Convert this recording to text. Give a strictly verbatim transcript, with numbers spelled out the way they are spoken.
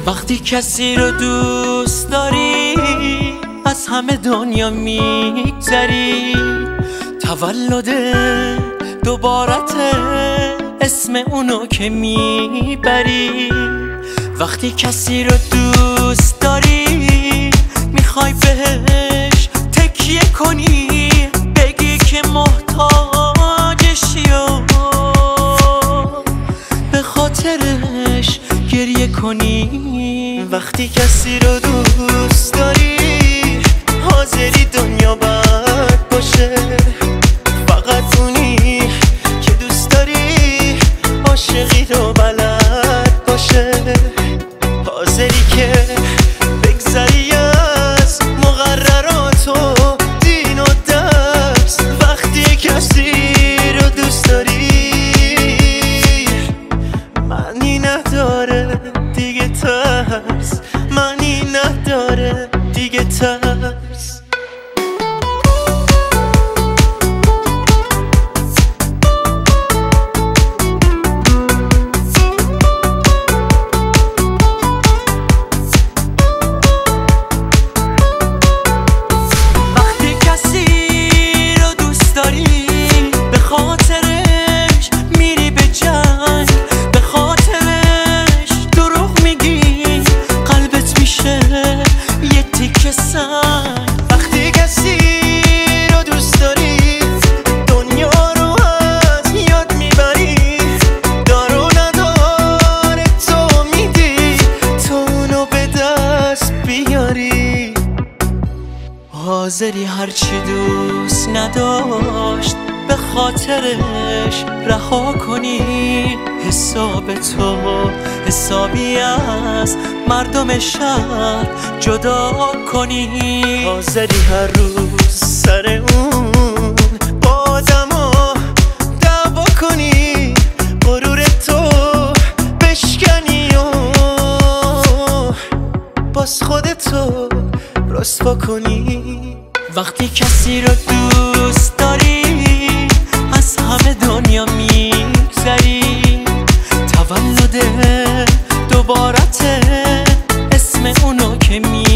وقتی کسی رو دوست داری از همه دنیا میگذری، تولد دوبارته اسم اونو که میبری. وقتی کسی رو دوست داری میخوای بهش تکیه کنی، بگی که محتاجشی و به خاطرش گریه کنی. وقتی کسی رو دوست داری حاضری دنیا بد باشه، فقط اونی که دوست داری عاشقی رو بلد باشه، حاضری که بگذری از مقررات و دین و درس. وقتی کسی رو دوست داری معنی نداره دیگه ترس، معنی نداره دیگه ترس. وقتی کسی رو دوست داری دنیا رو از یاد میبری، دار و نداره تو میدی تو اونو به دست بیاری. حاضری هرچی دوست نداشت به خاطرش رها کنی، حساب تو حسابی از مردم شهر جدا کنی. حاضری هر روز سر اون با آدما دعوا کنی، غرور تو بشکنی و باز خودتو رسوا کنی. وقتی کسی رو دوست داری از همه دنیا میگذری، تولد دوبارته اسم اونو که می